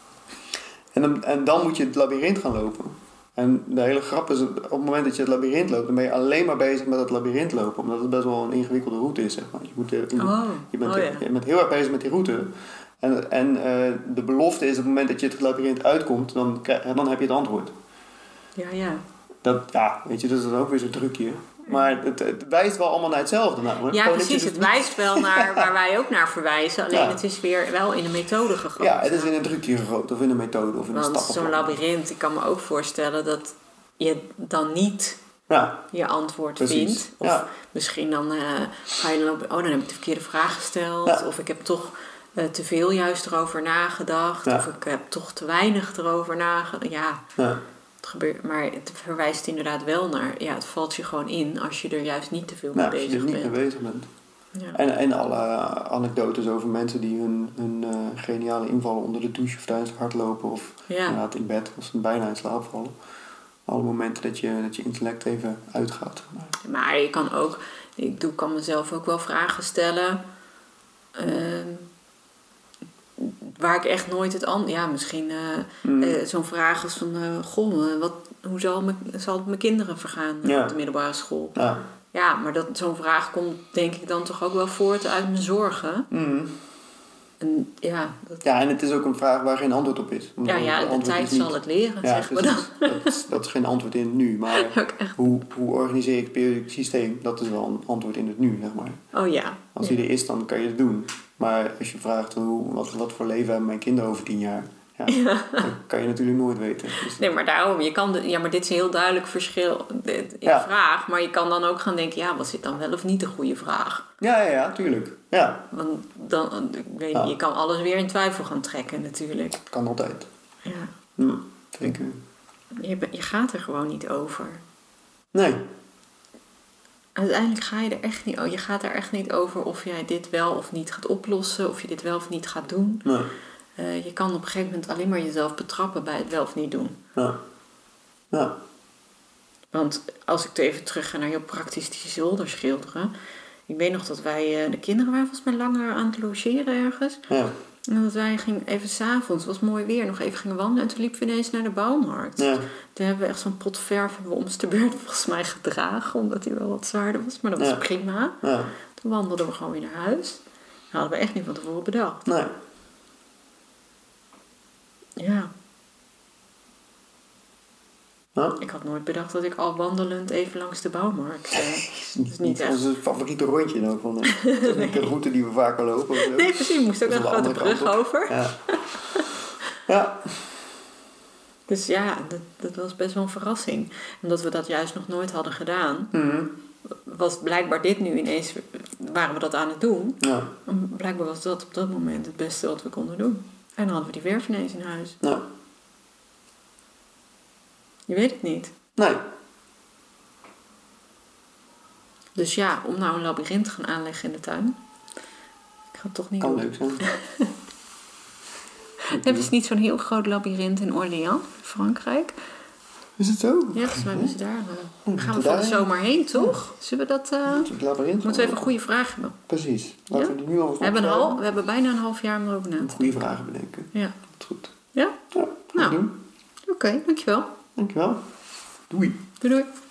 Speaker 1: En dan, en dan moet je het labyrint gaan lopen. En de hele grap is, op het moment dat je het labyrint loopt, dan ben je alleen maar bezig met het labyrint lopen. Omdat het best wel een ingewikkelde route is, zeg maar. Je, moet, je,
Speaker 2: Oh.
Speaker 1: je, bent,
Speaker 2: Oh, ja.
Speaker 1: je bent heel erg bezig met die route. En, en uh, de belofte is, op het moment dat je het labyrint uitkomt, dan, dan heb je het antwoord.
Speaker 2: Ja, ja.
Speaker 1: Dat, ja, weet je, dat is dan ook weer zo'n trucje. Maar het, het wijst wel allemaal naar hetzelfde namelijk.
Speaker 2: Ja,
Speaker 1: Gewoon
Speaker 2: precies.
Speaker 1: dat je
Speaker 2: Het
Speaker 1: dus
Speaker 2: wijst wel naar waar wij ook naar verwijzen. Alleen
Speaker 1: Ja.
Speaker 2: het is weer wel in een methode gegoten.
Speaker 1: Ja, het is in een trucje gegoten. Of in een methode. Of in een
Speaker 2: Want
Speaker 1: stappenplan.
Speaker 2: zo'n labyrint, ik kan me ook voorstellen dat je dan niet
Speaker 1: Ja,
Speaker 2: je antwoord
Speaker 1: precies.
Speaker 2: vindt. Of
Speaker 1: Ja.
Speaker 2: misschien dan uh, ga je dan op, oh, dan heb ik de verkeerde vraag gesteld.
Speaker 1: Ja.
Speaker 2: Of ik heb toch uh, te veel juist erover nagedacht.
Speaker 1: Ja.
Speaker 2: Of ik heb toch te weinig erover nagedacht. Ja,
Speaker 1: ja.
Speaker 2: het gebeurt, maar het verwijst inderdaad wel naar... Ja, het valt je gewoon in als je er juist niet te veel
Speaker 1: Nou,
Speaker 2: mee
Speaker 1: als je
Speaker 2: bezig
Speaker 1: er niet
Speaker 2: bent.
Speaker 1: mee bezig bent.
Speaker 2: Ja.
Speaker 1: En, en alle anekdotes over mensen die hun, hun uh, geniale invallen onder de douche of tijdens het hardlopen of
Speaker 2: Ja.
Speaker 1: inderdaad in bed als ze bijna in slaap vallen. Alle momenten dat je, dat je intellect even uitgaat.
Speaker 2: Maar je kan ook... Ik doe, kan mezelf ook wel vragen stellen... Uh, waar ik echt nooit het antwoord... Ja, misschien uh,
Speaker 1: Mm.
Speaker 2: uh, zo'n vraag als van... Uh, goh, uh, wat, hoe zal, me, zal het mijn kinderen vergaan uh,
Speaker 1: Ja.
Speaker 2: op de middelbare school?
Speaker 1: Ja.
Speaker 2: Ja, maar dat, zo'n vraag komt denk ik dan toch ook wel voort uit mijn zorgen.
Speaker 1: Mm.
Speaker 2: En ja, dat,
Speaker 1: Ja, en het is ook een vraag waar geen antwoord op is.
Speaker 2: ja, ja, de tijd zal het leren,
Speaker 1: Ja,
Speaker 2: zeggen we dan.
Speaker 1: dat, is, dat is geen antwoord in het nu. Maar
Speaker 2: Ook echt.
Speaker 1: hoe, hoe organiseer ik het periodiek systeem? Dat is wel een antwoord in het nu, zeg maar.
Speaker 2: Oh ja.
Speaker 1: Als
Speaker 2: ja.
Speaker 1: die er is, dan kan je het doen. Maar als je vraagt, hoe, wat, wat voor leven hebben mijn kinderen over tien jaar? Ja, ja. Dat kan je natuurlijk nooit weten. Dus,
Speaker 2: Nee, maar daarom, je kan de, ja, maar dit is een heel duidelijk verschil in
Speaker 1: Ja.
Speaker 2: vraag. Maar je kan dan ook gaan denken, ja, was dit dan wel of niet een goede vraag?
Speaker 1: ja, ja, ja, tuurlijk. Ja,
Speaker 2: Want dan, ik weet niet,
Speaker 1: Ja.
Speaker 2: je kan alles weer in twijfel gaan trekken natuurlijk.
Speaker 1: kan altijd.
Speaker 2: Ja.
Speaker 1: Hm, zeker.
Speaker 2: Je, ben- je gaat er gewoon niet over.
Speaker 1: Nee.
Speaker 2: Uiteindelijk ga je er echt niet over. Je gaat er echt niet over of jij dit wel of niet gaat oplossen. Of je dit wel of niet gaat doen.
Speaker 1: Nee.
Speaker 2: Uh, je kan op een gegeven moment alleen maar jezelf betrappen bij het wel of niet doen.
Speaker 1: Ja. Ja.
Speaker 2: Want als ik even terug ga naar heel praktisch die zolder schilderen. Ik weet nog dat wij, uh, de kinderen waren volgens mij langer aan het logeren ergens.
Speaker 1: Ja.
Speaker 2: En dat wij gingen even s'avonds, het was mooi weer, nog even gingen wandelen. En toen liepen we ineens naar de bouwmarkt.
Speaker 1: Ja.
Speaker 2: Toen hebben we echt zo'n pot verf hebben we om de beurt volgens mij gedragen. Omdat hij wel wat zwaarder was. Maar dat was
Speaker 1: Ja.
Speaker 2: prima.
Speaker 1: Ja.
Speaker 2: Toen wandelden we gewoon weer naar huis. Dat hadden we echt niet van tevoren bedacht.
Speaker 1: Nee.
Speaker 2: Ja.
Speaker 1: Ja.
Speaker 2: Ik had nooit bedacht dat ik al wandelend even langs de bouwmarkt... Uh,
Speaker 1: Dat
Speaker 2: is niet echt.
Speaker 1: onze favoriete rondje ook. Van de, dat is niet de route die we vaker lopen. Of zo.
Speaker 2: Nee, precies. Je moest ook
Speaker 1: Dat
Speaker 2: een
Speaker 1: is aan de
Speaker 2: grote
Speaker 1: andere
Speaker 2: brug
Speaker 1: kant op.
Speaker 2: over.
Speaker 1: Ja. Ja.
Speaker 2: Dus ja, dat, dat was best wel een verrassing. Omdat we dat juist nog nooit hadden gedaan,
Speaker 1: Mm.
Speaker 2: was blijkbaar dit nu ineens, waren we dat aan het doen.
Speaker 1: Ja.
Speaker 2: En blijkbaar was dat op dat moment het beste wat we konden doen. En dan hadden we die werf ineens in huis.
Speaker 1: Nou.
Speaker 2: Je weet het niet.
Speaker 1: Nee.
Speaker 2: Dus ja, om nou een labyrint te gaan aanleggen in de tuin. Ik ga het toch niet
Speaker 1: Kan
Speaker 2: doen.
Speaker 1: leuk zijn.
Speaker 2: Hebben ze niet zo'n heel groot labyrint in Orléans, Frankrijk?
Speaker 1: Is het zo?
Speaker 2: Ja, volgens mij moeten ze daar.
Speaker 1: Oh,
Speaker 2: Uh, gaan we
Speaker 1: moeten
Speaker 2: van de
Speaker 1: daar?
Speaker 2: zomer heen, toch? Zullen we dat... Uh,
Speaker 1: Het labyrinth.
Speaker 2: moeten we even een goede vraag hebben.
Speaker 1: Precies. Laten
Speaker 2: Ja?
Speaker 1: we die nu al
Speaker 2: We hebben, een hal, we hebben bijna een half jaar om erover na te denken.
Speaker 1: goede vragen bedenken.
Speaker 2: Ja.
Speaker 1: Dat is goed.
Speaker 2: Ja?
Speaker 1: Ja,
Speaker 2: Nou.
Speaker 1: doen.
Speaker 2: Oké, okay, dankjewel.
Speaker 1: Dankjewel. Doei.
Speaker 2: Doei doei.